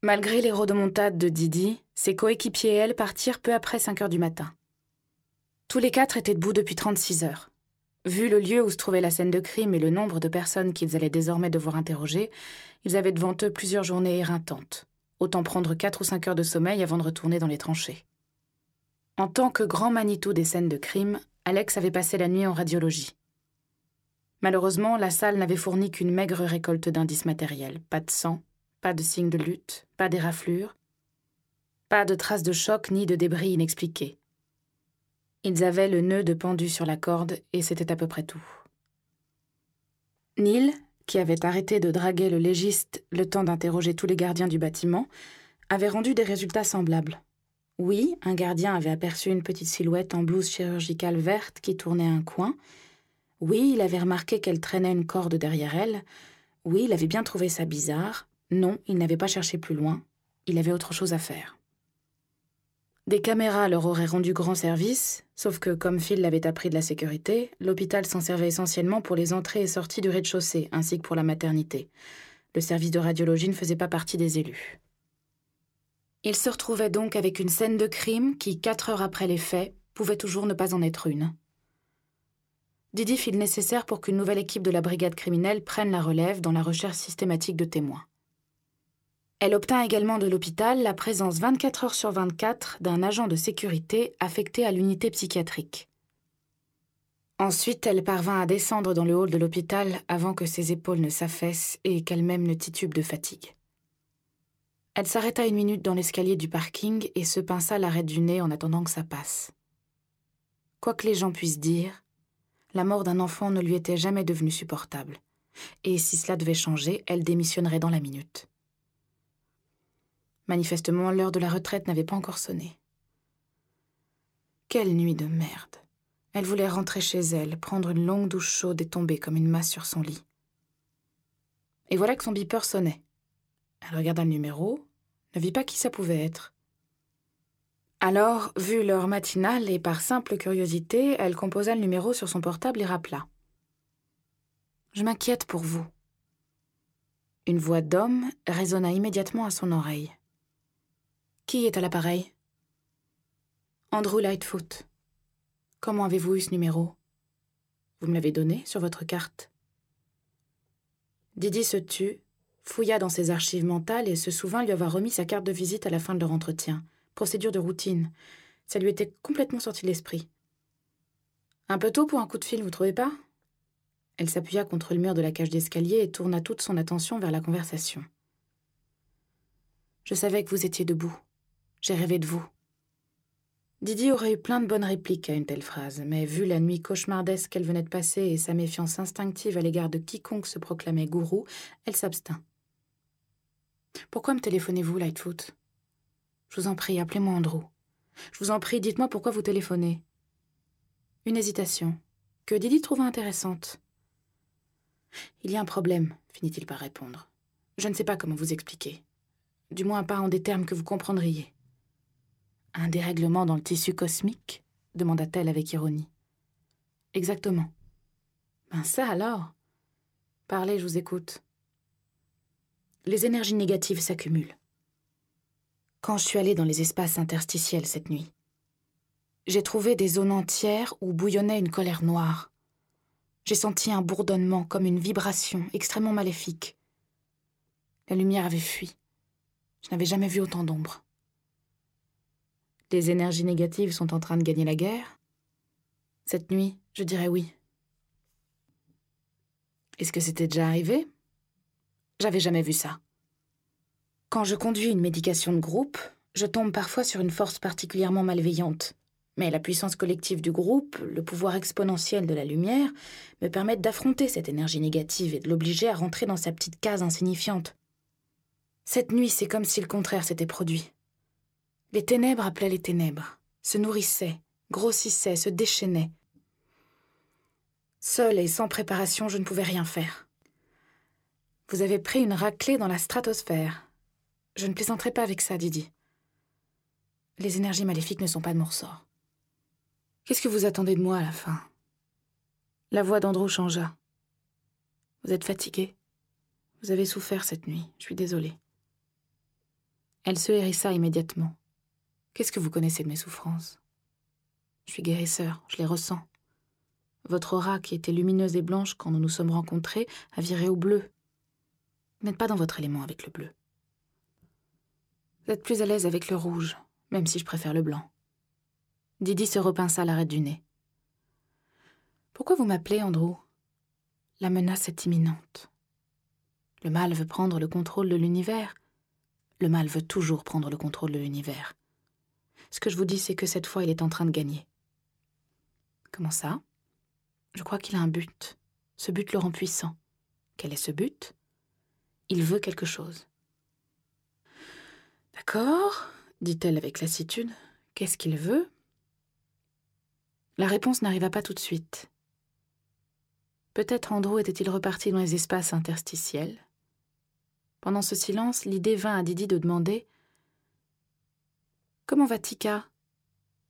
Malgré les rodomontades de Didi, ses coéquipiers et elle partirent peu après 5 heures du matin. Tous les 4 étaient debout depuis 36 heures. Vu le lieu où se trouvait la scène de crime et le nombre de personnes qu'ils allaient désormais devoir interroger, ils avaient devant eux plusieurs journées éreintantes. Autant prendre 4 ou 5 heures de sommeil avant de retourner dans les tranchées. En tant que grand Manitou des scènes de crime, Alex avait passé la nuit en radiologie. Malheureusement, la salle n'avait fourni qu'une maigre récolte d'indices matériels. Pas de sang, pas de signes de lutte, pas d'éraflures, pas de traces de choc ni de débris inexpliqués. Ils avaient le nœud de pendu sur la corde et c'était à peu près tout. Neil, qui avait arrêté de draguer le légiste le temps d'interroger tous les gardiens du bâtiment, avait rendu des résultats semblables. Oui, un gardien avait aperçu une petite silhouette en blouse chirurgicale verte qui tournait un coin. Oui, il avait remarqué qu'elle traînait une corde derrière elle. Oui, il avait bien trouvé ça bizarre. Non, il n'avait pas cherché plus loin. Il avait autre chose à faire. Des caméras leur auraient rendu grand service, sauf que, comme Phil l'avait appris de la sécurité, l'hôpital s'en servait essentiellement pour les entrées et sorties du rez-de-chaussée, ainsi que pour la maternité. Le service de radiologie ne faisait pas partie des élus. Ils se retrouvaient donc avec une scène de crime qui, 4 heures après les faits, pouvait toujours ne pas en être une. Didi fit le nécessaire pour qu'une nouvelle équipe de la brigade criminelle prenne la relève dans la recherche systématique de témoins. Elle obtint également de l'hôpital la présence 24 heures sur 24 d'un agent de sécurité affecté à l'unité psychiatrique. Ensuite, elle parvint à descendre dans le hall de l'hôpital avant que ses épaules ne s'affaissent et qu'elle-même ne titube de fatigue. Elle s'arrêta 1 minute dans l'escalier du parking et se pinça l'arrêt du nez en attendant que ça passe. Quoi que les gens puissent dire, la mort d'un enfant ne lui était jamais devenue supportable. Et si cela devait changer, elle démissionnerait dans la minute. Manifestement, l'heure de la retraite n'avait pas encore sonné. Quelle nuit de merde. Elle voulait rentrer chez elle, prendre une longue douche chaude et tomber comme une masse sur son lit. Et voilà que son beeper sonnait. Elle regarda le numéro, ne vit pas qui ça pouvait être. Alors, vu l'heure matinale et par simple curiosité, elle composa le numéro sur son portable et rappela. « Je m'inquiète pour vous. » Une voix d'homme résonna immédiatement à son oreille. « Qui est à l'appareil ?»« Andrew Lightfoot. »« Comment avez-vous eu ce numéro ? Vous me l'avez donné sur votre carte. » Didi se tut, fouilla dans ses archives mentales et se souvint lui avoir remis sa carte de visite à la fin de leur entretien. Procédure de routine. Ça lui était complètement sorti de l'esprit. Un peu tôt pour un coup de fil, vous trouvez pas ? Elle s'appuya contre le mur de la cage d'escalier et tourna toute son attention vers la conversation. « Je savais que vous étiez debout. J'ai rêvé de vous. » Didi aurait eu plein de bonnes répliques à une telle phrase, mais vu la nuit cauchemardesque qu'elle venait de passer et sa méfiance instinctive à l'égard de quiconque se proclamait gourou, elle s'abstint. « Pourquoi me téléphonez-vous, Lightfoot ? Je vous en prie, appelez-moi Andrew. Je vous en prie, dites-moi pourquoi vous téléphonez. » Une hésitation, que Didi trouva intéressante. « Il y a un problème, » finit-il par répondre. « Je ne sais pas comment vous expliquer. Du moins pas en des termes que vous comprendriez. » « Un dérèglement dans le tissu cosmique ?» demanda-t-elle avec ironie. « Exactement. »« Ben ça alors ?» ?»« Parlez, je vous écoute. » Les énergies négatives s'accumulent. Quand je suis allée dans les espaces interstitiels cette nuit, j'ai trouvé des zones entières où bouillonnait une colère noire. J'ai senti un bourdonnement comme une vibration extrêmement maléfique. La lumière avait fui. Je n'avais jamais vu autant d'ombre. Les énergies négatives sont en train de gagner la guerre ? Cette nuit, je dirais oui. Est-ce que c'était déjà arrivé ? J'avais jamais vu ça. Quand je conduis une médication de groupe, je tombe parfois sur une force particulièrement malveillante. Mais la puissance collective du groupe, le pouvoir exponentiel de la lumière, me permettent d'affronter cette énergie négative et de l'obliger à rentrer dans sa petite case insignifiante. Cette nuit, c'est comme si le contraire s'était produit. Les ténèbres appelaient les ténèbres, se nourrissaient, grossissaient, se déchaînaient. Seule et sans préparation, je ne pouvais rien faire. Vous avez pris une raclée dans la stratosphère. Je ne plaisanterai pas avec ça, Didi. Les énergies maléfiques ne sont pas de mon ressort. Qu'est-ce que vous attendez de moi à la fin ? La voix d'Andrew changea. Vous êtes fatigué ? Vous avez souffert cette nuit, je suis désolée. Elle se hérissa immédiatement. « Qu'est-ce que vous connaissez de mes souffrances ? Je suis guérisseur, je les ressens. Votre aura, qui était lumineuse et blanche quand nous nous sommes rencontrés, a viré au bleu. Vous n'êtes pas dans votre élément avec le bleu. Vous êtes plus à l'aise avec le rouge, même si je préfère le blanc. » Didi se repinça l'arête du nez. « Pourquoi vous m'appelez, Andrew ? La menace est imminente. Le mal veut prendre le contrôle de l'univers. Le mal veut toujours prendre le contrôle de l'univers. Ce que je vous dis, c'est que cette fois, il est en train de gagner. » « Comment ça ? Je crois qu'il a un but. Ce but le rend puissant. Quel est ce but ? Il veut quelque chose. »« D'accord, dit-elle avec lassitude. Qu'est-ce qu'il veut ? » La réponse n'arriva pas tout de suite. Peut-être Andrew était-il reparti dans les espaces interstitiels. Pendant ce silence, l'idée vint à Didi de demander « Comment va Tika ?»« Tika ?»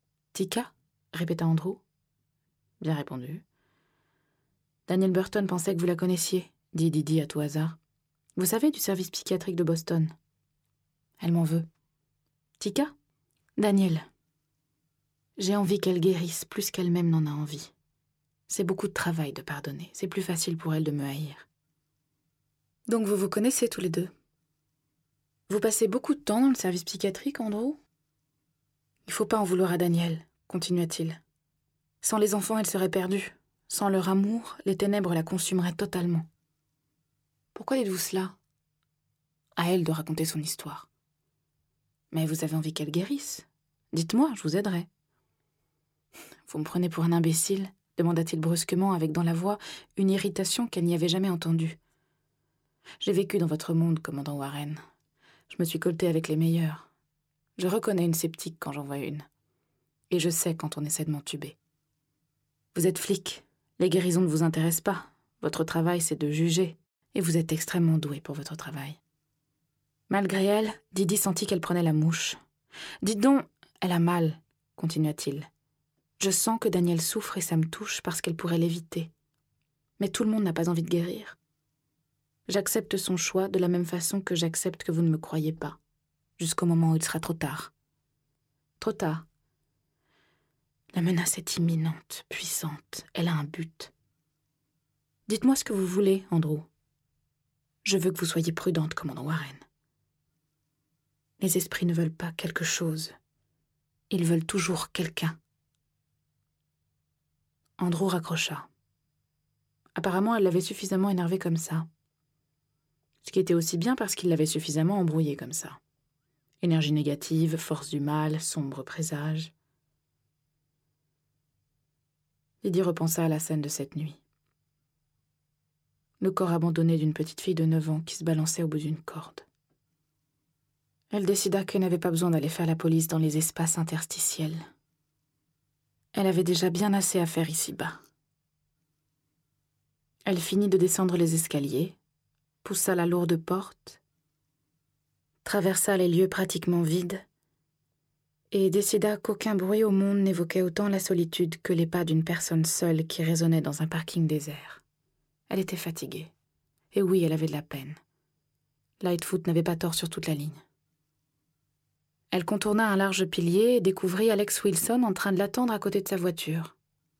répéta Andrew. « Bien répondu. »« Daniel Burton pensait que vous la connaissiez, dit Didi à tout hasard. Vous savez, du service psychiatrique de Boston. Elle m'en veut. Tika ? Daniel. J'ai envie qu'elle guérisse plus qu'elle-même n'en a envie. C'est beaucoup de travail de pardonner. C'est plus facile pour elle de me haïr. Donc vous vous connaissez tous les deux. Vous passez beaucoup de temps dans le service psychiatrique, Andrew ? Il faut pas en vouloir à Daniel, continua-t-il. Sans les enfants, elle serait perdue. Sans leur amour, les ténèbres la consumeraient totalement. Pourquoi dites-vous cela ? À elle de raconter son histoire. Mais vous avez envie qu'elle guérisse. Dites-moi, je vous aiderai. Vous me prenez pour un imbécile ? Demanda-t-il brusquement avec dans la voix une irritation qu'elle n'y avait jamais entendue. J'ai vécu dans votre monde, commandant Warren. Je me suis colté avec les meilleurs. Je reconnais une sceptique quand j'en vois une. Et je sais quand on essaie de m'entuber. Vous êtes flic. Les guérisons ne vous intéressent pas. Votre travail, c'est de juger. Et vous êtes extrêmement doué pour votre travail. Malgré elle, Didi sentit qu'elle prenait la mouche. « Dites donc, elle a mal, » continua-t-il. « Je sens que Daniel souffre et ça me touche parce qu'elle pourrait l'éviter. Mais tout le monde n'a pas envie de guérir. J'accepte son choix de la même façon que j'accepte que vous ne me croyez pas, jusqu'au moment où il sera trop tard. Trop tard. La menace est imminente, puissante, elle a un but. Dites-moi ce que vous voulez, Andrew. Je veux que vous soyez prudente, commandant Warren. Les esprits ne veulent pas quelque chose. Ils veulent toujours quelqu'un. » Andrew raccrocha. Apparemment, elle l'avait suffisamment énervé comme ça. Ce qui était aussi bien parce qu'il l'avait suffisamment embrouillé comme ça. Énergie négative, force du mal, sombre présage. Lydie repensa à la scène de cette nuit. Le corps abandonné d'une petite fille de 9 ans qui se balançait au bout d'une corde. Elle décida qu'elle n'avait pas besoin d'aller faire la police dans les espaces interstitiels. Elle avait déjà bien assez à faire ici-bas. Elle finit de descendre les escaliers, poussa la lourde porte, traversa les lieux pratiquement vides et décida qu'aucun bruit au monde n'évoquait autant la solitude que les pas d'une personne seule qui résonnait dans un parking désert. Elle était fatiguée. Et oui, elle avait de la peine. Lightfoot n'avait pas tort sur toute la ligne. Elle contourna un large pilier et découvrit Alex Wilson en train de l'attendre à côté de sa voiture.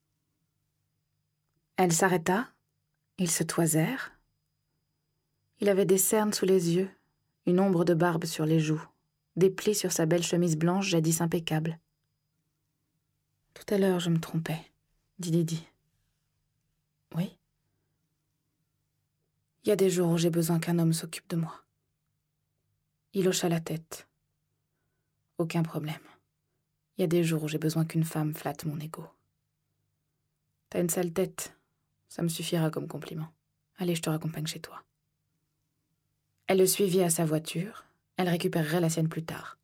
Elle s'arrêta, ils se toisèrent. Il avait des cernes sous les yeux, une ombre de barbe sur les joues, des plis sur sa belle chemise blanche jadis impeccable. « Tout à l'heure, je me trompais, » dit Lydie. « Oui. Il y a des jours où j'ai besoin qu'un homme s'occupe de moi. » Il hocha la tête. « Aucun problème. Il y a des jours où j'ai besoin qu'une femme flatte mon ego. »« T'as une sale tête. Ça me suffira comme compliment. Allez, je te raccompagne chez toi. » Elle le suivit à sa voiture. Elle récupérerait la sienne plus tard.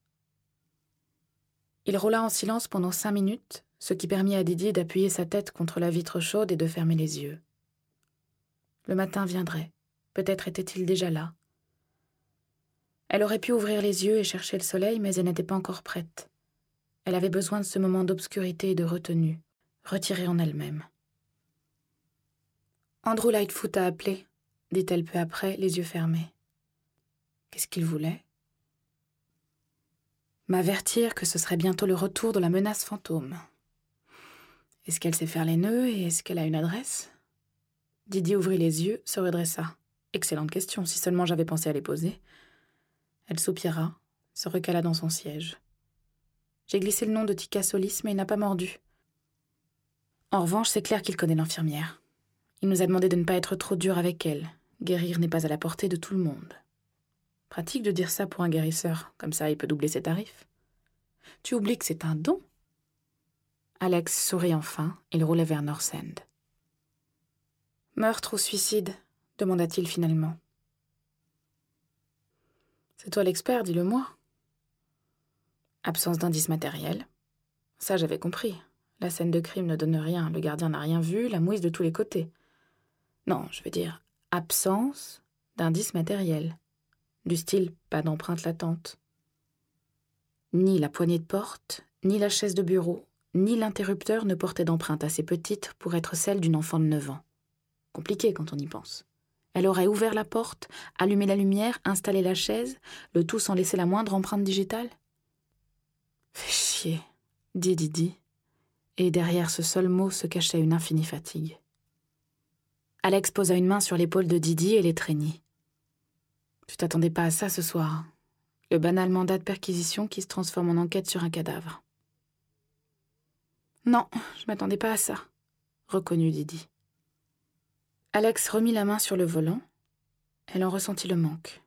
Il roula en silence pendant 5 minutes, ce qui permit à Didi d'appuyer sa tête contre la vitre chaude et de fermer les yeux. Le matin viendrait. Peut-être était-il déjà là. Elle aurait pu ouvrir les yeux et chercher le soleil, mais elle n'était pas encore prête. Elle avait besoin de ce moment d'obscurité et de retenue, retirée en elle-même. « Andrew Lightfoot a appelé, » dit-elle peu après, les yeux fermés. Qu'est-ce qu'il voulait ? M'avertir que ce serait bientôt le retour de la menace fantôme. Est-ce qu'elle sait faire les nœuds et est-ce qu'elle a une adresse ? Didi ouvrit les yeux, se redressa. Excellente question, si seulement j'avais pensé à les poser. Elle soupira, se recala dans son siège. J'ai glissé le nom de Tika Solis, mais il n'a pas mordu. En revanche, c'est clair qu'il connaît l'infirmière. Il nous a demandé de ne pas être trop dur avec elle. Guérir n'est pas à la portée de tout le monde. Pratique de dire ça pour un guérisseur, comme ça il peut doubler ses tarifs. Tu oublies que c'est un don ? Alex sourit enfin, il roulait vers North End. Meurtre ou suicide ? Demanda-t-il finalement. C'est toi l'expert, dis-le-moi. Absence d'indice matériel. Ça, j'avais compris. La scène de crime ne donne rien, le gardien n'a rien vu, la mouise de tous les côtés. Non, je veux dire absence d'indice matériel. Du style, pas d'empreinte latente. Ni la poignée de porte, ni la chaise de bureau, ni l'interrupteur ne portaient d'empreinte assez petite pour être celle d'une enfant de 9 ans. Compliqué quand on y pense. Elle aurait ouvert la porte, allumé la lumière, installé la chaise, le tout sans laisser la moindre empreinte digitale. Fais chier, dit Didi, et derrière ce seul mot se cachait une infinie fatigue. Alex posa une main sur l'épaule de Didi et l'étreignit. Tu t'attendais pas à ça ce soir. Le banal mandat de perquisition qui se transforme en enquête sur un cadavre. Non, je m'attendais pas à ça, reconnut Didi. Alex remit la main sur le volant. Elle en ressentit le manque.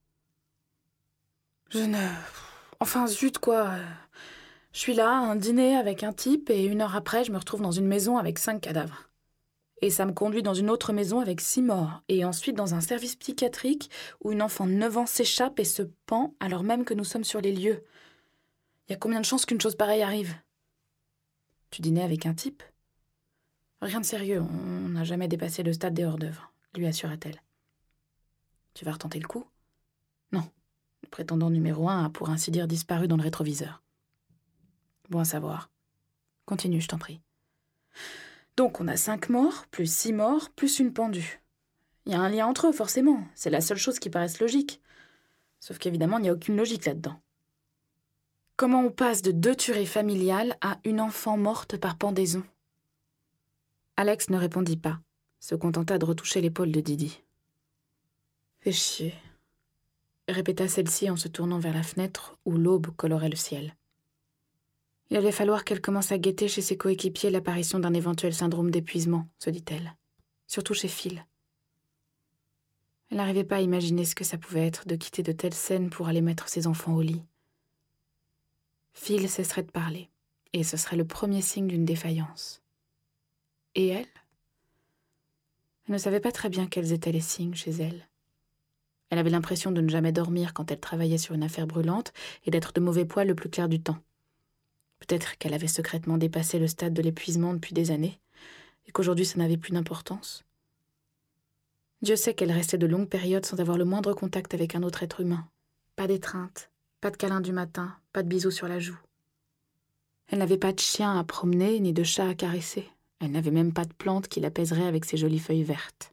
Enfin, zut, quoi. Je suis là, à un dîner avec un type, et 1 heure après, je me retrouve dans une maison avec 5 cadavres. Et ça me conduit dans une autre maison avec 6 morts, et ensuite dans un service psychiatrique où une enfant de 9 ans s'échappe et se pend alors même que nous sommes sur les lieux. Il y a combien de chances qu'une chose pareille arrive ? Tu dînais avec un type ? Rien de sérieux, on n'a jamais dépassé le stade des hors-d'œuvre, lui assura-t-elle. Tu vas retenter le coup ? Non, le prétendant numéro 1 a pour ainsi dire disparu dans le rétroviseur. Bon à savoir. Continue, je t'en prie. Donc on a 5 morts, plus 6 morts, plus une pendue. Il y a un lien entre eux, forcément. C'est la seule chose qui paraisse logique. Sauf qu'évidemment, il n'y a aucune logique là-dedans. Comment on passe de 2 tueries familiales à une enfant morte par pendaison ? Alex ne répondit pas, se contenta de retoucher l'épaule de Didi. Fais chier, répéta celle-ci en se tournant vers la fenêtre où l'aube colorait le ciel. Il allait falloir qu'elle commence à guetter chez ses coéquipiers l'apparition d'un éventuel syndrome d'épuisement, se dit-elle. Surtout chez Phil. Elle n'arrivait pas à imaginer ce que ça pouvait être de quitter de telles scènes pour aller mettre ses enfants au lit. Phil cesserait de parler, et ce serait le premier signe d'une défaillance. Et elle ? Elle ne savait pas très bien quels étaient les signes chez elle. Elle avait l'impression de ne jamais dormir quand elle travaillait sur une affaire brûlante et d'être de mauvais poil le plus clair du temps. Peut-être qu'elle avait secrètement dépassé le stade de l'épuisement depuis des années, et qu'aujourd'hui ça n'avait plus d'importance. Dieu sait qu'elle restait de longues périodes sans avoir le moindre contact avec un autre être humain. Pas d'étreinte, pas de câlin du matin, pas de bisous sur la joue. Elle n'avait pas de chien à promener, ni de chat à caresser. Elle n'avait même pas de plante qui l'apaiserait avec ses jolies feuilles vertes.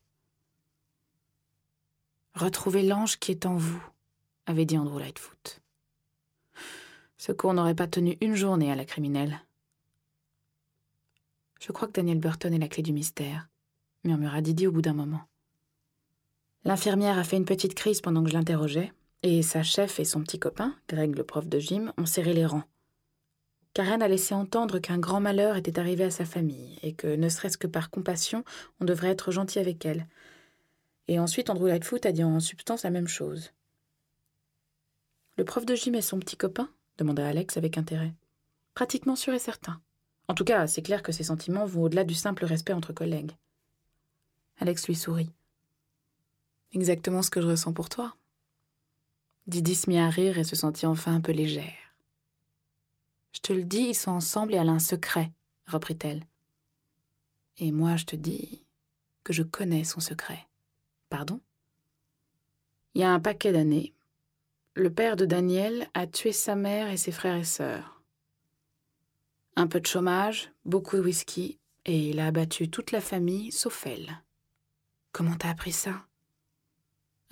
« Retrouvez l'ange qui est en vous », avait dit Andrew Lightfoot. Ce cours n'aurait pas tenu une journée à la criminelle. « Je crois que Daniel Burton est la clé du mystère », murmura Didi au bout d'un moment. L'infirmière a fait une petite crise pendant que je l'interrogeais, et sa chef et son petit copain, Greg le prof de gym, ont serré les rangs. Karen a laissé entendre qu'un grand malheur était arrivé à sa famille, et que, ne serait-ce que par compassion, on devrait être gentil avec elle. Et ensuite, Andrew Lightfoot a dit en substance la même chose. « Le prof de gym et son petit copain ?» demanda Alex avec intérêt. « Pratiquement sûr et certain. En tout cas, c'est clair que ses sentiments vont au-delà du simple respect entre collègues. » Alex lui sourit. « Exactement ce que je ressens pour toi. » Didi se mit à rire et se sentit enfin un peu légère. « Je te le dis, ils sont ensemble et elle a un secret, » reprit-elle. « Et moi, je te dis que je connais son secret. » Pardon ? Il y a un paquet d'années, le père de Daniel a tué sa mère et ses frères et sœurs. Un peu de chômage, beaucoup de whisky, et il a abattu toute la famille, sauf elle. Comment t'as appris ça ?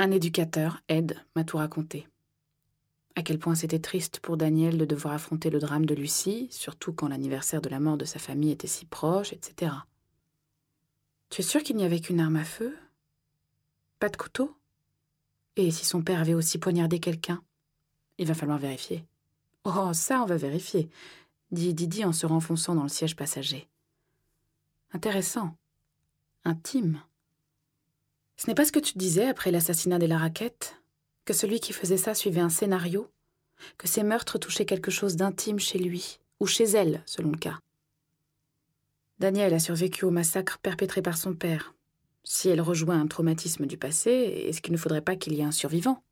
Un éducateur, Ed, m'a tout raconté. À quel point c'était triste pour Daniel de devoir affronter le drame de Lucie, surtout quand l'anniversaire de la mort de sa famille était si proche, etc. Tu es sûr qu'il n'y avait qu'une arme à feu? Pas de couteau? Et si son père avait aussi poignardé quelqu'un? Il va falloir vérifier. Oh, ça, on va vérifier, dit Didi en se renfonçant dans le siège passager. Intéressant. Intime. Ce n'est pas ce que tu disais après l'assassinat des Laraquette? Que celui qui faisait ça suivait un scénario? Que ces meurtres touchaient quelque chose d'intime chez lui, ou chez elle, selon le cas? Daniel a survécu au massacre perpétré par son père. Si elle rejoint un traumatisme du passé, est-ce qu'il ne faudrait pas qu'il y ait un survivant?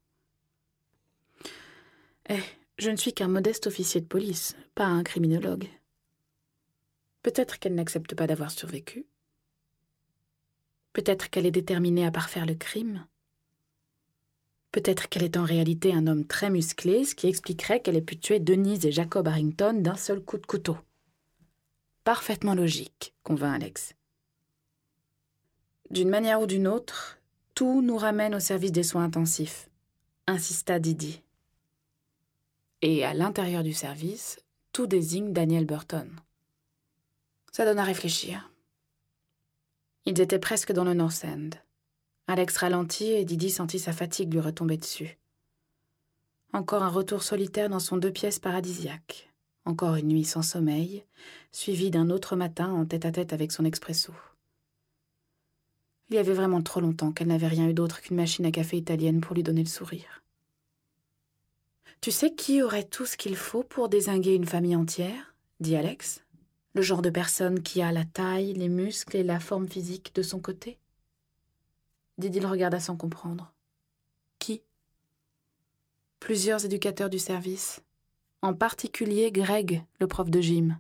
Je ne suis qu'un modeste officier de police, pas un criminologue. Peut-être qu'elle n'accepte pas d'avoir survécu. Peut-être qu'elle est déterminée à parfaire le crime. Peut-être qu'elle est en réalité un homme très musclé, ce qui expliquerait qu'elle ait pu tuer Denise et Jacob Harrington d'un seul coup de couteau. Parfaitement logique, convainc Alex. D'une manière ou d'une autre, tout nous ramène au service des soins intensifs, insista Didi. Et à l'intérieur du service, tout désigne Daniel Burton. Ça donne à réfléchir. Ils étaient presque dans le North End. Alex ralentit et Didi sentit sa fatigue lui retomber dessus. Encore un retour solitaire dans son 2 pièces paradisiaque. Encore une nuit sans sommeil, suivie d'un autre matin en tête-à-tête avec son expresso. Il y avait vraiment trop longtemps qu'elle n'avait rien eu d'autre qu'une machine à café italienne pour lui donner le sourire. « Tu sais qui aurait tout ce qu'il faut pour dézinguer une famille entière ?» dit Alex. « Le genre de personne qui a la taille, les muscles et la forme physique de son côté ?» Didi le regarda sans comprendre. « Qui ?» Plusieurs éducateurs du service, en particulier Greg, le prof de gym.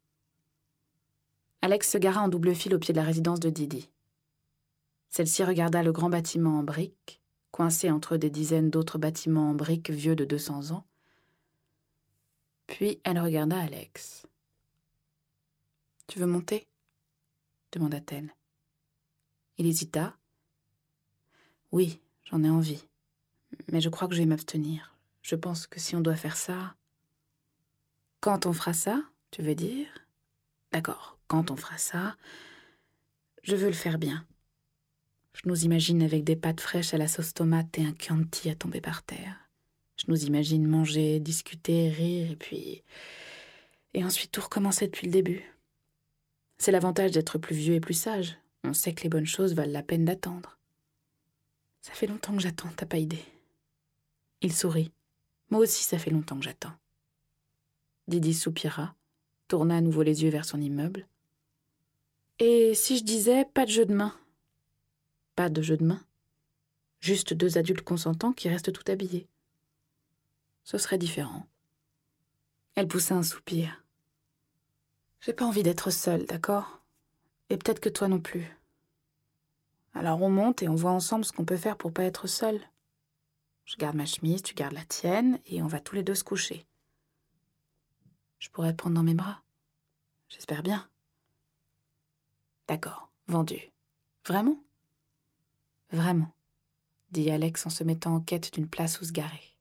Alex se gara en double file au pied de la résidence de Didi. Celle-ci regarda le grand bâtiment en briques, coincé entre des dizaines d'autres bâtiments en briques vieux de 200 ans. Puis elle regarda Alex. « Tu veux monter ?» demanda-t-elle. Il hésita. « Oui, j'en ai envie, mais je crois que je vais m'abstenir. Je pense que si on doit faire ça... » « Quand on fera ça, tu veux dire ? D'accord, quand on fera ça, je veux le faire bien. Je nous imagine avec des pâtes fraîches à la sauce tomate et un Chianti à tomber par terre. Je nous imagine manger, discuter, rire, et puis... Et ensuite tout recommencer depuis le début. C'est l'avantage d'être plus vieux et plus sage. On sait que les bonnes choses valent la peine d'attendre. Ça fait longtemps que j'attends, t'as pas idée. Il sourit. Moi aussi, ça fait longtemps que j'attends. Didi soupira, tourna à nouveau les yeux vers son immeuble. Et si je disais pas de jeu de main ? Pas de jeu de main. Juste 2 adultes consentants qui restent tout habillés. Ce serait différent. Elle poussa un soupir. J'ai pas envie d'être seule, d'accord ? Et peut-être que toi non plus. Alors on monte et on voit ensemble ce qu'on peut faire pour pas être seule. Je garde ma chemise, tu gardes la tienne, et on va tous les 2 se coucher. Je pourrais te prendre dans mes bras. J'espère bien. D'accord, vendu. Vraiment ? Vraiment, dit Alex en se mettant en quête d'une place où se garer.